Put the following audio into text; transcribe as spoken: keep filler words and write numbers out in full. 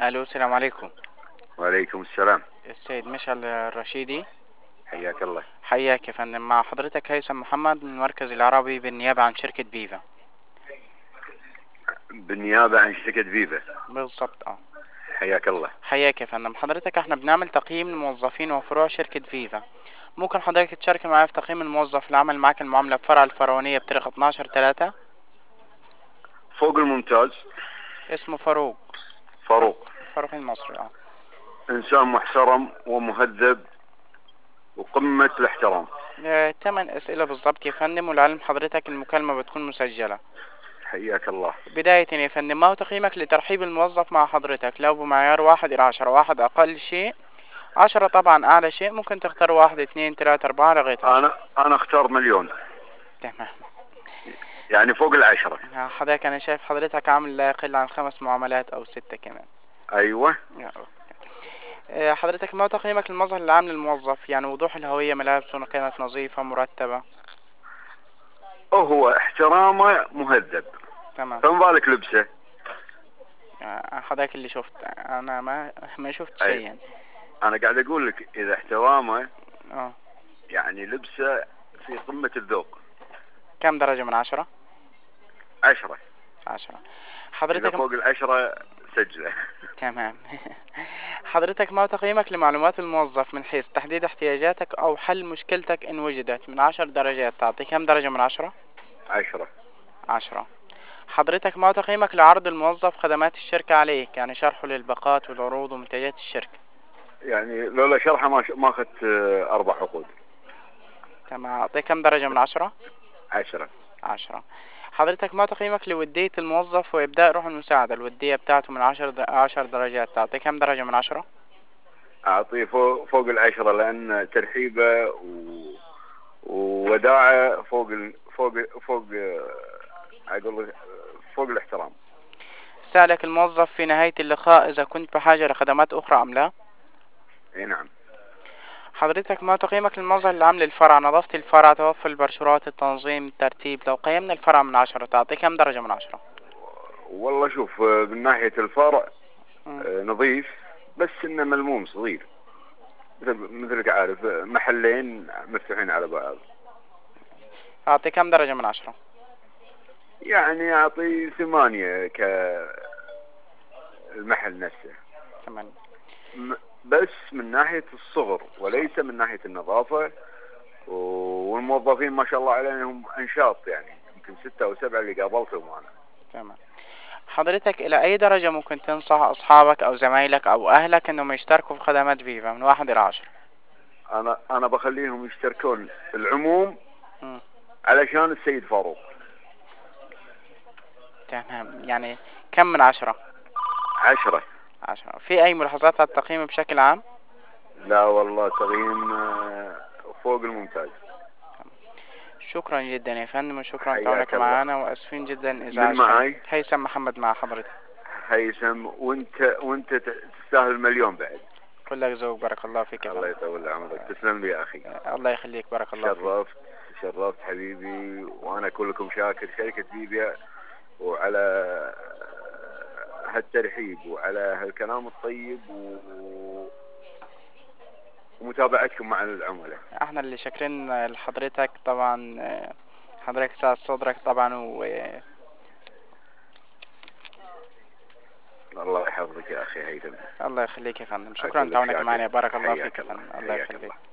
الو، السلام عليكم. وعليكم السلام. السيد مشعل الرشيدي. حياك الله. حياك يا فندم، مع حضرتك هيثم محمد من المركز العربي بالنيابة عن شركة فيفا. بالنيابة عن شركة فيفا. بالظبط اه. حياك الله. حياك يا فندم، حضرتك احنا بنعمل تقييم للموظفين وفروع شركة فيفا. ممكن حضرتك تشارك معايا في تقييم الموظف اللي عمل معاك المعاملة في فرع الفرعونية بتاريخ اتناشر تلاتة؟ فوق الممتاز. اسمه فاروق. فاروق. فاروق المصري اه. إنسان محترم ومهذب وقمة الاحترام. آه، تمن أسئلة بالظبط يا فندم، ولعلم حضرتك المكالمة بتكون مسجلة. حياك الله. بداية يا فندم، ما هو تقييمك لترحيب الموظف مع حضرتك لو بمعيار واحد إلى عشرة؟ واحد أقل شيء، عشرة طبعا أعلى شيء، ممكن تختار واحد اتنين تلاتة أربعة لغاية عشرة. أنا أنا أختار مليون. تمام. يعني فوق العشرة. آه، حضرتك أنا شايف حضرتك عامل لا يقل عن خمس معاملات أو ستة كمان. أيوة. آه، آه، حضرتك ما هو تقييمك للمظهر العام للموظف؟ يعني وضوح الهوية، ملابسه كانت نظيفة مرتبة؟ هو احترامه مهذب، تمام. فما بالك لبسه. آه، حضرتك اللي شفت، أنا ما ما شفت شيء أي، يعني. أنا قاعد أقول لك إذا احترامه اه. يعني لبسه في قمة الذوق. كم درجة من عشرة؟ عشرة. عشرة. إذا حضرتك م... فوق العشرة سجله. تمام. حضرتك ما هو تقييمك لمعلومات الموظف من حيث تحديد احتياجاتك أو حل مشكلتك إن وجدت؟ من عشر درجات تعطي كم درجة من عشرة؟ عشرة. عشرة. حضرتك ما هو تقييمك لعرض الموظف خدمات الشركة عليك؟ يعني شرحه للباقات والعروض ومنتجات الشركة. يعني لولا شرحه ما ش... ما أخذت آه، أربع عقود. تمام، أعطيه كم درجة من عشرة؟ عشرة. عشرة. حضرتك ما تقييمك لودية الموظف وإبداء روح المساعدة؟ الودية بتاعته من عشر د... عشر درجات تعطيه كم درجة من عشرة؟ أعطيه فوق, فوق العشرة، لأن ترحيبه و... ووداعه فوق ال... فوق فوق أقول فوق الاحترام. سألك الموظف في نهاية اللقاء إذا كنت بحاجة لخدمات أخرى أم لا؟ أي نعم. حضرتك ما تقييمك للمظهر العام للفرع؟ نظافة الفرع، توفر البرشورات، التنظيم، الترتيب. لو قيمنا الفرع من عشرة تعطيه كم درجة من عشرة؟ والله شوف، آه، من ناحية الفرع مم. آه، نظيف، بس إنه ملموم صغير. مثل مثلك عارف، آه، محلين مفتوحين على بعض. أعطيه كم درجة من عشرة؟ يعني أعطيه ثمانية كالمحل نفسه. ثمانية. م- بس من ناحية الصغر وليس من ناحية النظافة. والموظفين ما شاء الله عليهم انشاط، يعني يمكن ستة او سبعة اللي قابلتهم انا. تمام. حضرتك إلى أي درجة ممكن تنصح أصحابك أو زمايلك أو أهلك إنهم يشتركوا في خدمات فيفا من واحد إلى عشرة؟ انا انا بخليهم يشتركون العموم مم. علشان السيد فاروق. تمام، يعني كم من عشرة؟ عشرة. عشرة. في أي ملاحظات على التقييم بشكل عام؟ لا والله تقييم آه، فوق الممتاز. شكرا جدا يا فندم، وشكرا كونك حياك الله. معنا، وأسفين جدا من إزعاج معاي؟ هيثم محمد مع حضرتك. هيثم. وانت وانت تستاهل مليون بعد. كلك ذوق، بارك الله فيك يا الله فندم. يطول عمرك، تسلم لي يا اخي. الله يخليك، بارك الله فيك. شرفت. شرفت حبيبي، وانا كلكم شاكر شركة فيفا وعلى هالترحيب وعلى هالكلام الطيب و... ومتابعتكم مع العملاء. احنا اللي شاكرين لحضرتك طبعا. حضرتك سعد صدرك طبعا و... الله يحفظك يا اخي هيثم. الله يخليك يا فندم، شكرا اقول لك كونك شاكر. معنا، بارك الله فيك حياك يا الله. فندم، الله حياك يخليك. الله.